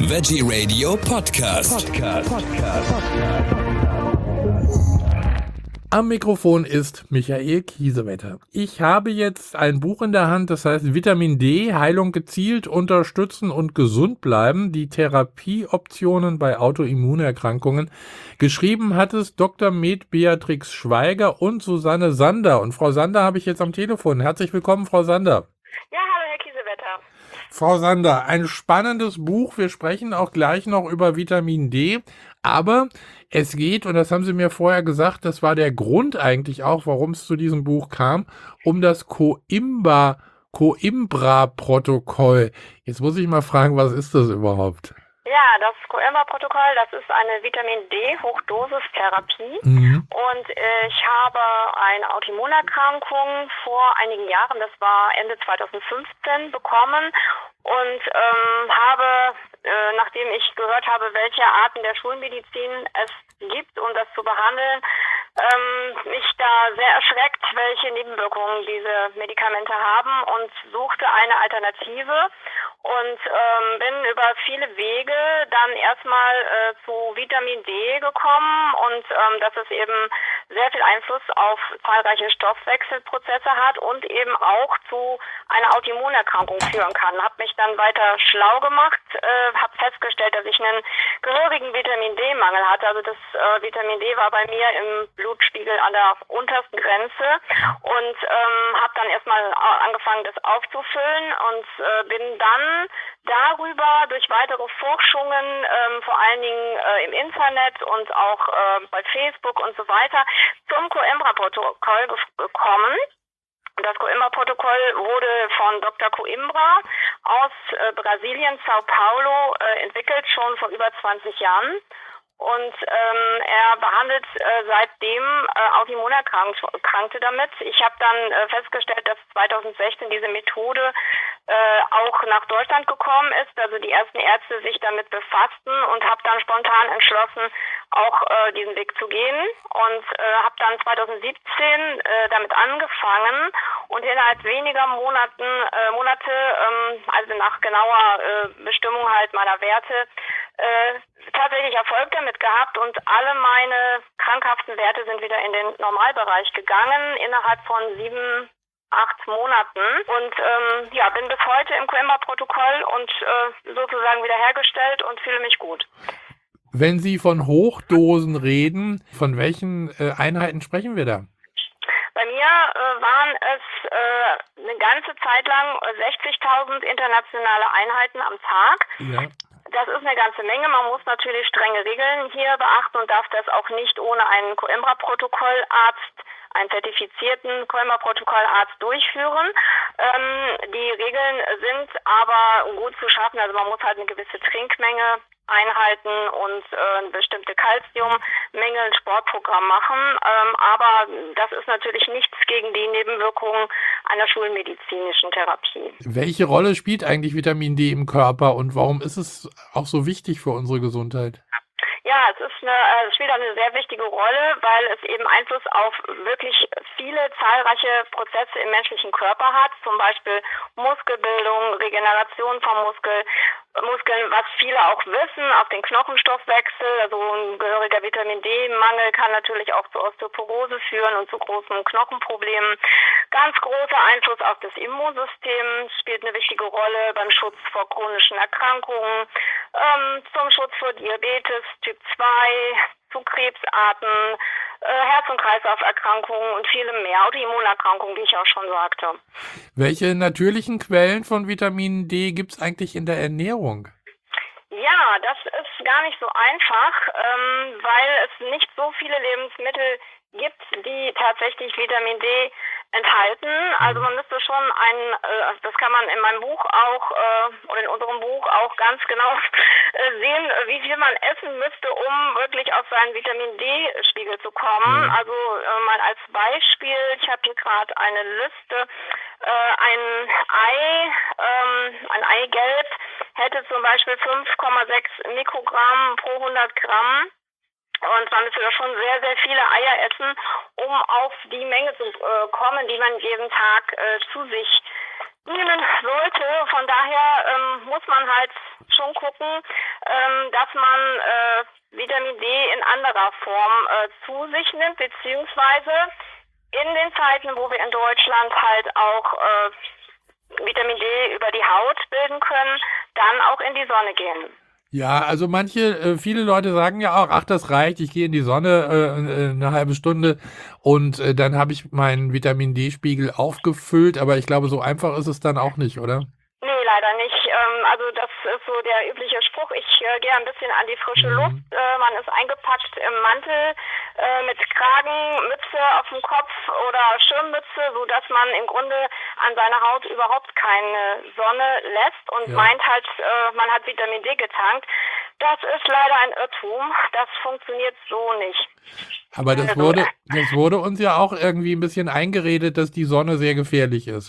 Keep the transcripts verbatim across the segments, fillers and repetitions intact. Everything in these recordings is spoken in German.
Veggie Radio Podcast. Podcast. Podcast. Am Mikrofon ist Michael Kiesewetter. Ich habe jetzt ein Buch in der Hand, das heißt Vitamin D, Heilung gezielt, unterstützen und gesund bleiben, die Therapieoptionen bei Autoimmunerkrankungen. Geschrieben hat es Doktor Med Beatrix Schweiger und Susanne Sander. Und Frau Sander habe ich jetzt am Telefon. Herzlich willkommen, Frau Sander. Ja, hallo Herr Kiesewetter. Frau Sander, ein spannendes Buch. Wir sprechen auch gleich noch über Vitamin D. Aber es geht, und das haben Sie mir vorher gesagt, das war der Grund eigentlich auch, warum es zu diesem Buch kam, um das Coimbra, Coimbra-Protokoll. Jetzt muss ich mal fragen, was ist das überhaupt? Ja, das Coimbra-Protokoll, das ist eine Vitamin D-Hochdosistherapie. Mhm. Und äh, ich habe eine Autoimmunerkrankung vor einigen Jahren, das war Ende zweitausendfünfzehn, bekommen und ähm, habe, äh, nachdem ich gehört habe, welche Arten der Schulmedizin es gibt, um das zu behandeln, ähm, mich da sehr erschreckt, welche Nebenwirkungen diese Medikamente haben und suchte eine Alternative und ähm, bin über viele Wege dann erstmal äh, zu Vitamin D gekommen und ähm, dass es eben sehr viel Einfluss auf zahlreiche Stoffwechselprozesse hat und eben auch zu einer Autoimmunerkrankung führen kann. Habe mich dann weiter schlau gemacht, äh, habe festgestellt, dass ich einen gehörigen Vitamin D-Mangel hatte. Also das äh, Vitamin D war bei mir im Blutspiegel an der untersten Grenze und ähm, habe dann erstmal angefangen, das aufzufüllen und äh, bin dann darüber durch weitere Forschungen, ähm, vor allen Dingen äh, im Internet und auch äh, bei Facebook und so weiter, zum Coimbra-Protokoll gekommen. Das Coimbra-Protokoll wurde von Doktor Coimbra aus äh, Brasilien, Sao Paulo, äh, entwickelt, schon vor über zwanzig Jahren. Und ähm, er behandelt äh, seitdem äh, Autoimmunerkrankte damit. Ich habe dann äh, festgestellt, dass zweitausendsechzehn diese Methode äh, auch nach Deutschland gekommen ist, also die ersten Ärzte sich damit befassten und habe dann spontan entschlossen, auch äh, diesen Weg zu gehen und äh, habe dann zweitausendsiebzehn äh, damit angefangen und innerhalb weniger Monaten, äh, Monate, ähm, also nach genauer äh, Bestimmung halt meiner Werte, äh, tatsächlich Erfolg damit gehabt und alle meine krankhaften Werte sind wieder in den Normalbereich gegangen innerhalb von sieben, acht Monaten und ähm, ja, bin bis heute im Coimbra-Protokoll und äh, sozusagen wiederhergestellt und fühle mich gut. Wenn Sie von Hochdosen reden, von welchen äh, Einheiten sprechen wir da? Bei mir äh, waren es äh, eine ganze Zeit lang sechzigtausend internationale Einheiten am Tag. Ja. Das ist eine ganze Menge. Man muss natürlich strenge Regeln hier beachten und darf das auch nicht ohne einen Coimbra-Protokollarzt, einen zertifizierten Coimbra-Protokollarzt durchführen. Ähm, die Regeln sind aber gut zu schaffen. Also man muss halt eine gewisse Trinkmenge einhalten und äh, eine bestimmte Kalziummenge, ein Sportprogramm machen. Ähm, aber das ist natürlich nichts gegen die Nebenwirkungen einer schulmedizinischen Therapie. Welche Rolle spielt eigentlich Vitamin D im Körper und warum ist es auch so wichtig für unsere Gesundheit? Ja, es ist eine, es spielt eine sehr wichtige Rolle, weil es eben Einfluss auf wirklich viele zahlreiche Prozesse im menschlichen Körper hat, zum Beispiel Muskelbildung, Regeneration vom Muskel, Muskeln, was viele auch wissen, auf den Knochenstoffwechsel. Also ein gehöriger Vitamin D-Mangel kann natürlich auch zu Osteoporose führen und zu großen Knochenproblemen. Ganz großer Einfluss auf das Immunsystem, spielt eine wichtige Rolle beim Schutz vor chronischen Erkrankungen, ähm, zum Schutz vor Diabetes Typ zwei, zu Krebsarten, äh, Herz- und Kreislauferkrankungen und viele mehr, Autoimmunerkrankungen, wie ich auch schon sagte. Welche natürlichen Quellen von Vitamin D gibt es eigentlich in der Ernährung? Ja, das ist gar nicht so einfach, ähm, weil es nicht so viele Lebensmittel gibt, die tatsächlich Vitamin D enthalten. Also man müsste schon ein, äh, das kann man in meinem Buch auch äh, oder in unserem Buch auch ganz genau äh, sehen, wie viel man essen müsste, um wirklich auf seinen Vitamin D-Spiegel zu kommen. Mhm. Also äh, mal als Beispiel, ich habe hier gerade eine Liste, äh, ein Ei, ähm, ein Eigelb hätte zum Beispiel fünf Komma sechs Mikrogramm pro hundert Gramm. Und man müsste da schon sehr, sehr viele Eier essen, um auf die Menge zu äh, kommen, die man jeden Tag äh, zu sich nehmen sollte. Von daher ähm, muss man halt schon gucken, ähm, dass man äh, Vitamin D in anderer Form äh, zu sich nimmt, beziehungsweise in den Zeiten, wo wir in Deutschland halt auch äh, Vitamin D über die Haut bilden können, dann auch in die Sonne gehen. Ja, also manche, äh, viele Leute sagen ja auch, ach, das reicht, ich gehe in die Sonne äh, äh, eine halbe Stunde und äh, dann habe ich meinen Vitamin D-Spiegel aufgefüllt, aber ich glaube, so einfach ist es dann auch nicht, oder? Nee, leider nicht. Ähm, also das ist so der übliche Spruch. Ich äh, gehe ein bisschen an die frische Mhm. Luft. Äh, man ist eingepackt im Mantel äh, mit Kragen, Mütze auf dem Kopf oder Schirmmütze, sodass man im Grunde an seiner Haut überhaupt keine Sonne lässt und Ja. meint halt, äh, man hat Vitamin D getankt. Das ist leider ein Irrtum. Das funktioniert so nicht. Aber das Also, wurde, das wurde uns ja auch irgendwie ein bisschen eingeredet, dass die Sonne sehr gefährlich ist.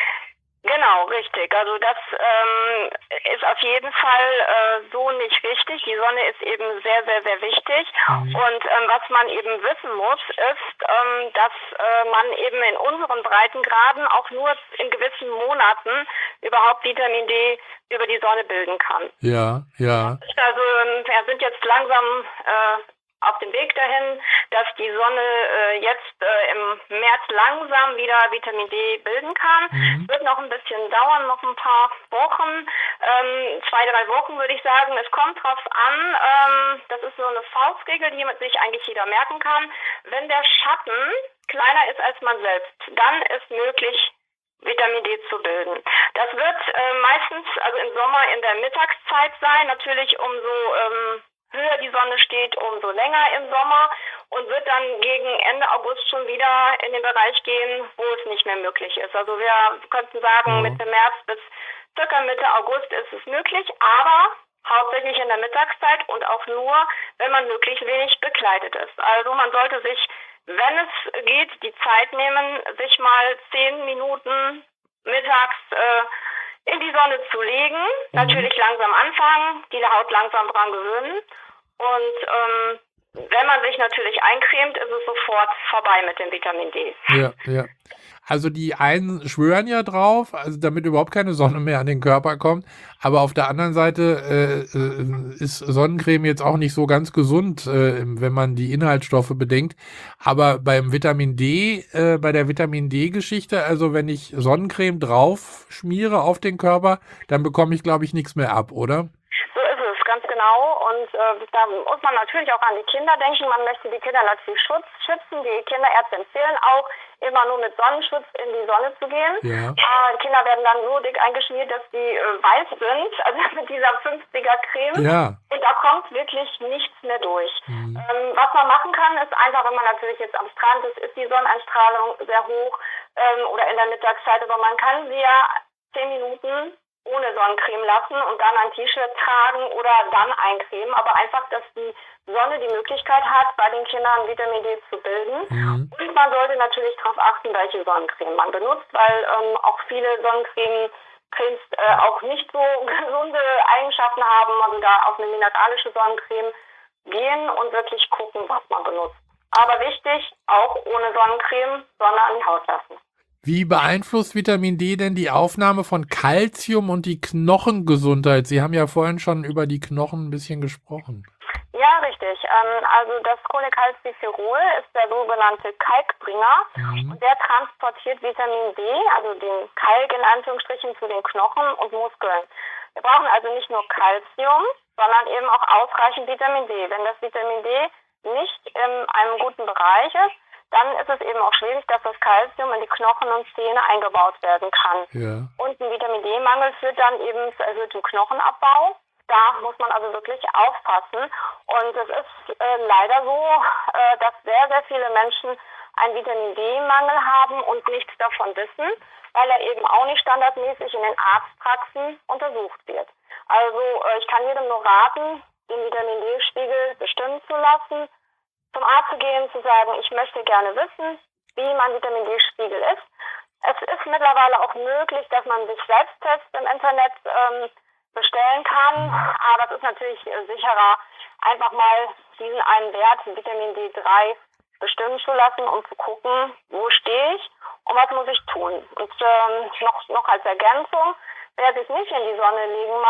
Genau, richtig. Also das ähm, ist auf jeden Fall äh, so nicht richtig. Die Sonne ist eben sehr, sehr, sehr wichtig. Mhm. Und ähm, was man eben wissen muss, ist, ähm, dass äh, man eben in unseren Breitengraden auch nur in gewissen Monaten überhaupt Vitamin D über die Sonne bilden kann. Ja, ja. Also ähm, wir sind jetzt langsam äh, auf dem Weg dahin, dass die Sonne äh, jetzt äh, im März langsam wieder Vitamin D bilden kann. Mhm. Wird noch ein bisschen dauern, noch ein paar Wochen, ähm, zwei, drei Wochen würde ich sagen. Es kommt drauf an, ähm, das ist so eine Faustregel, die sich eigentlich jeder merken kann. Wenn der Schatten kleiner ist als man selbst, dann ist möglich, Vitamin D zu bilden. Das wird äh, meistens, also im Sommer in der Mittagszeit sein, natürlich umso ähm, höher die Sonne steht, umso länger im Sommer und wird dann gegen Ende August schon wieder in den Bereich gehen, wo es nicht mehr möglich ist. Also wir könnten sagen, Ja. Mitte März bis circa Mitte August ist es möglich, aber hauptsächlich in der Mittagszeit und auch nur, wenn man möglichst wenig bekleidet ist. Also man sollte sich, wenn es geht, die Zeit nehmen, sich mal zehn Minuten mittags äh, in die Sonne zu legen. Mhm. Natürlich langsam anfangen, die Haut langsam dran gewöhnen. Und ähm, wenn man sich natürlich eincremt, ist es sofort vorbei mit dem Vitamin D. Ja, ja. Also die einen schwören ja drauf, also damit überhaupt keine Sonne mehr an den Körper kommt. Aber auf der anderen Seite äh, äh, ist Sonnencreme jetzt auch nicht so ganz gesund, äh, wenn man die Inhaltsstoffe bedenkt. Aber beim Vitamin D, äh, bei der Vitamin D-Geschichte, also wenn ich Sonnencreme drauf schmiere auf den Körper, dann bekomme ich, glaube ich, nichts mehr ab, oder? So ist es, ganz genau. Und äh, da muss man natürlich auch an die Kinder denken. Man möchte die Kinder natürlich Schutz, schützen. Die Kinderärzte empfehlen auch, immer nur mit Sonnenschutz in die Sonne zu gehen. Ja. Äh, Kinder werden dann so dick eingeschmiert, dass die äh, weiß sind, also mit dieser fünfziger Creme. Ja. Und da kommt wirklich nichts mehr durch. Mhm. Ähm, was man machen kann, ist einfach, wenn man natürlich jetzt am Strand ist, ist die Sonneneinstrahlung sehr hoch ähm, oder in der Mittagszeit, aber man kann sie ja zehn Minuten ohne Sonnencreme lassen und dann ein T-Shirt tragen oder dann eincremen, aber einfach, dass die Sonne die Möglichkeit hat, bei den Kindern Vitamin D zu bilden. Mhm. Und man sollte natürlich darauf achten, welche Sonnencreme man benutzt, weil ähm, auch viele Sonnencreme Cremes äh, auch nicht so gesunde Eigenschaften haben, also da auf eine mineralische Sonnencreme gehen und wirklich gucken, was man benutzt. Aber wichtig, auch ohne Sonnencreme Sonne an die Haut lassen. Wie beeinflusst Vitamin D denn die Aufnahme von Calcium und die Knochengesundheit? Sie haben ja vorhin schon über die Knochen ein bisschen gesprochen. Ja, richtig. Ähm, also das Cholecalciferol ist der sogenannte Kalkbringer Mhm. und der transportiert Vitamin D, also den Kalk in Anführungsstrichen, zu den Knochen und Muskeln. Wir brauchen also nicht nur Calcium, sondern eben auch ausreichend Vitamin D. Wenn das Vitamin D nicht in einem guten Bereich ist, dann ist es eben auch schwierig, dass das Calcium in die Knochen und Zähne eingebaut werden kann. Ja. Und ein Vitamin D-Mangel führt dann eben zu erhöhtem Knochenabbau. Da muss man also wirklich aufpassen. Und es ist äh, leider so, äh, dass sehr, sehr viele Menschen einen Vitamin D-Mangel haben und nichts davon wissen, weil er eben auch nicht standardmäßig in den Arztpraxen untersucht wird. Also äh, ich kann jedem nur raten, den Vitamin D-Spiegel bestimmen zu lassen, zum Arzt zu gehen, zu sagen, ich möchte gerne wissen, wie mein Vitamin D-Spiegel ist. Es ist mittlerweile auch möglich, dass man sich Selbsttests im Internet ähm, bestellen kann, aber es ist natürlich äh, sicherer, einfach mal diesen einen Wert, Vitamin D drei, bestimmen zu lassen, um zu gucken, wo stehe ich und was muss ich tun. Und ähm, noch, noch als Ergänzung, wer sich nicht in die Sonne legen mag,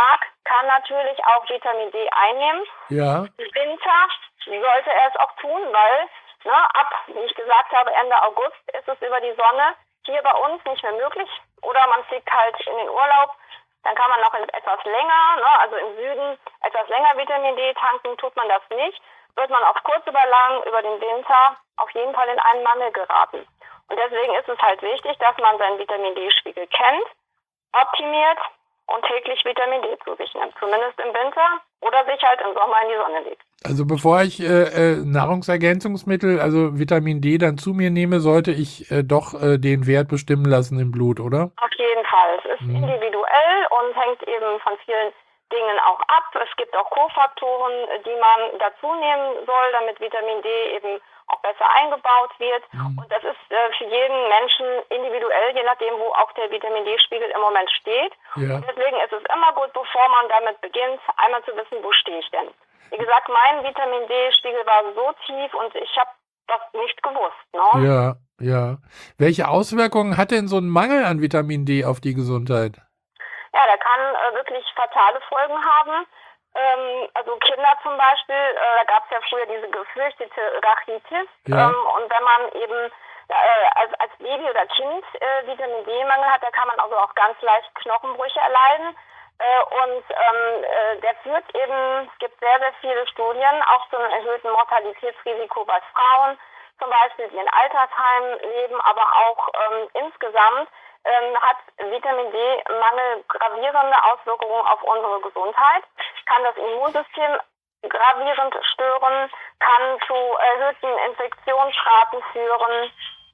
kann natürlich auch Vitamin D einnehmen. Ja. Im Winter sollte er es auch tun, weil ne, ab, wie ich gesagt habe, Ende August ist es über die Sonne hier bei uns nicht mehr möglich. Oder man fliegt halt in den Urlaub, dann kann man noch etwas länger, ne, also im Süden etwas länger Vitamin D tanken, tut man das nicht, wird man auf kurz oder lang über den Winter auf jeden Fall in einen Mangel geraten. Und deswegen ist es halt wichtig, dass man seinen Vitamin D-Spiegel kennt, optimiert und täglich Vitamin D zu sich nimmt, zumindest im Winter oder sich halt im Sommer in die Sonne legt. Also bevor ich äh, äh, Nahrungsergänzungsmittel, also Vitamin D dann zu mir nehme, sollte ich äh, doch äh, den Wert bestimmen lassen im Blut, oder? Auf jeden Fall. Es ist Mhm. individuell und hängt eben von vielen Dingen auch ab. Es gibt auch Kofaktoren, die man dazu nehmen soll, damit Vitamin D eben auch besser eingebaut wird. Mhm. Und das ist äh, für jeden Menschen individuell, je nachdem, wo auch der Vitamin D-Spiegel im Moment steht. Ja. Und deswegen ist es immer gut, bevor man damit beginnt, einmal zu wissen, wo stehe ich denn. Wie gesagt, mein Vitamin D-Spiegel war so tief und ich habe das nicht gewusst. Ne? Ja, ja. Welche Auswirkungen hat denn so ein Mangel an Vitamin D auf die Gesundheit? Ja, der kann äh, wirklich fatale Folgen haben. Ähm, also Kinder zum Beispiel, äh, da gab es ja früher diese gefürchtete Rachitis. Ja. Ähm, und wenn man eben äh, als, als Baby oder Kind äh, Vitamin D-Mangel hat, da kann man also auch ganz leicht Knochenbrüche erleiden. Äh, und ähm, äh, der führt eben, es gibt sehr, sehr viele Studien, auch zu einem erhöhten Mortalitätsrisiko bei Frauen, zum Beispiel, die in Altersheimen leben, aber auch ähm, insgesamt ähm, hat Vitamin D-Mangel gravierende Auswirkungen auf unsere Gesundheit, kann das Immunsystem gravierend stören, kann zu erhöhten Infektionsraten führen.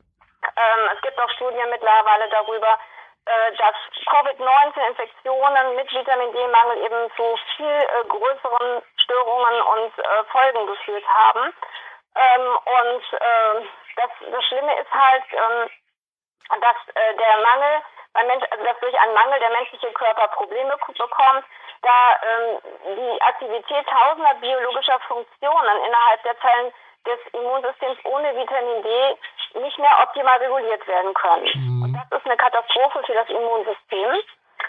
Ähm, es gibt auch Studien mittlerweile darüber, äh, dass Covid neunzehn Infektionen mit Vitamin D-Mangel eben zu viel äh, größeren Störungen und äh, Folgen geführt haben. Ähm, und äh, das, das Schlimme ist halt, ähm, dass äh, der Mangel, beim Mensch, also dass durch einen Mangel der menschliche Körper Probleme bekommt, da ähm, die Aktivität tausender biologischer Funktionen innerhalb der Zellen des Immunsystems ohne Vitamin D nicht mehr optimal reguliert werden können. Mhm. Und das ist eine Katastrophe für das Immunsystem.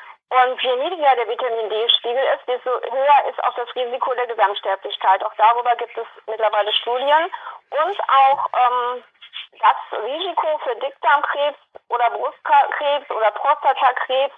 Und je niedriger der Vitamin D-Spiegel ist, desto höher ist auch das Risiko der Gesamtsterblichkeit. Auch darüber gibt es mittlerweile Studien. Und auch ähm, das Risiko für Dickdarmkrebs oder Brustkrebs oder Prostatakrebs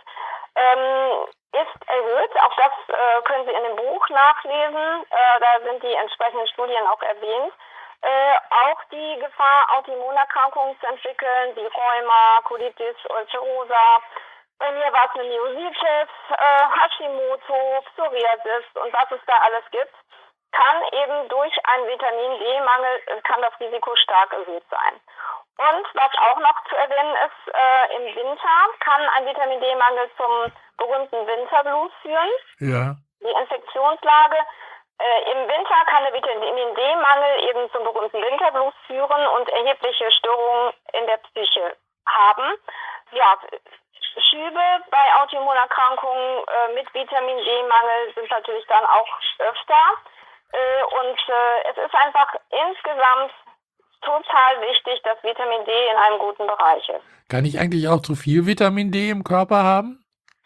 ähm, ist erhöht. Auch das äh, können Sie in dem Buch nachlesen. Äh, da sind die entsprechenden Studien auch erwähnt. Äh, auch die Gefahr, Autoimmunerkrankungen zu entwickeln, wie Rheuma, Colitis ulcerosa. Bei mir war es eine Myositis, äh, Hashimoto, Psoriasis und was es da alles gibt, kann eben durch einen Vitamin D-Mangel, kann das Risiko stark erhöht sein. Und was auch noch zu erwähnen ist, äh, im Winter kann ein Vitamin D-Mangel zum berühmten Winterblues führen. Ja. Die Infektionslage. Äh, Im Winter kann der Vitamin D-Mangel eben zum berühmten Winterblues führen und erhebliche Störungen in der Psyche haben. Ja, Schübe bei Autoimmunerkrankungen äh, mit Vitamin D-Mangel sind natürlich dann auch öfter. Äh, und äh, es ist einfach insgesamt total wichtig, dass Vitamin D in einem guten Bereich ist. Kann ich eigentlich auch zu viel Vitamin D im Körper haben?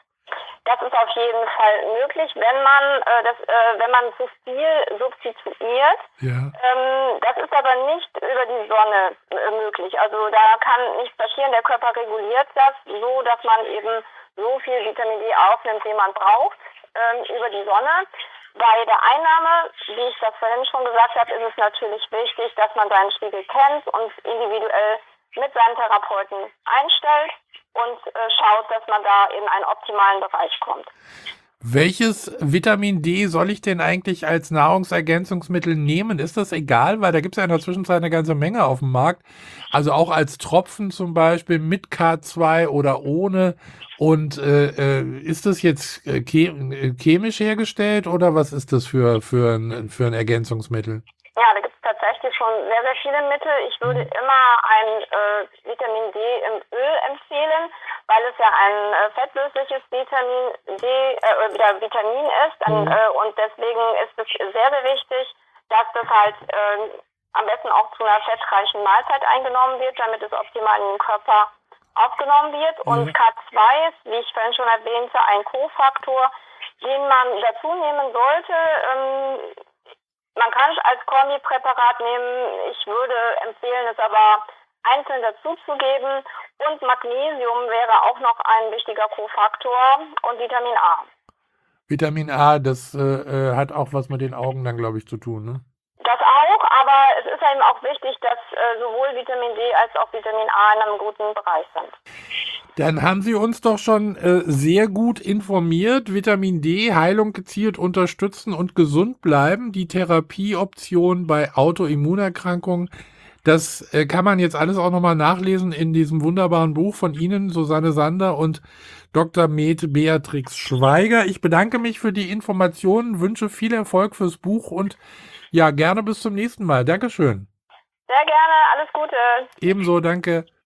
Das ist auf jeden Fall möglich, wenn man äh, das, äh, wenn man zu viel substituiert. Ja. Ähm, das ist aber nicht über die Sonne äh, möglich. Also da kann nichts passieren. Der Körper reguliert das so, dass man eben so viel Vitamin D aufnimmt, wie man braucht, ähm, über die Sonne. Bei der Einnahme, wie ich das vorhin schon gesagt habe, ist es natürlich wichtig, dass man seinen Spiegel kennt und individuell mit seinem Therapeuten einstellt und äh, schaut, dass man da in einen optimalen Bereich kommt. Welches Vitamin D soll ich denn eigentlich als Nahrungsergänzungsmittel nehmen? Ist das egal? Weil da gibt es ja in der Zwischenzeit eine ganze Menge auf dem Markt. Also auch als Tropfen zum Beispiel mit K zwei oder ohne. Und äh, äh, ist das jetzt äh, chemisch hergestellt oder was ist das für, für, ein, für ein Ergänzungsmittel? Ja, da gibt es tatsächlich schon sehr, sehr viele Mittel. Ich würde immer ein äh, Vitamin D im Öl empfehlen, weil es ja ein äh, fettlösliches Vitamin D äh, oder Vitamin ist. Dann, Mhm. äh, und deswegen ist es sehr, sehr wichtig, dass das halt äh, am besten auch zu einer fettreichen Mahlzeit eingenommen wird, damit es optimal in den Körper aufgenommen wird. Und Mhm. K zwei ist, wie ich vorhin schon erwähnte, ein Kofaktor, den man dazu nehmen sollte. Ähm, man kann es als Kombipräparat nehmen. Ich würde empfehlen, es aber einzeln dazuzugeben. Und Magnesium wäre auch noch ein wichtiger Kofaktor und Vitamin A. Vitamin A, das äh, äh, hat auch was mit den Augen dann, glaube ich, zu tun, ne? Das auch, aber es ist eben auch wichtig, dass äh, sowohl Vitamin D als auch Vitamin A in einem guten Bereich sind. Dann haben Sie uns doch schon äh, sehr gut informiert. Vitamin D, Heilung gezielt unterstützen und gesund bleiben. Die Therapieoption bei Autoimmunerkrankungen. Das äh, kann man jetzt alles auch nochmal nachlesen in diesem wunderbaren Buch von Ihnen, Susanne Sander und Doktor Med Beatrix Schweiger. Ich bedanke mich für die Informationen, wünsche viel Erfolg fürs Buch und ja, gerne bis zum nächsten Mal. Dankeschön. Sehr gerne, alles Gute. Ebenso, danke.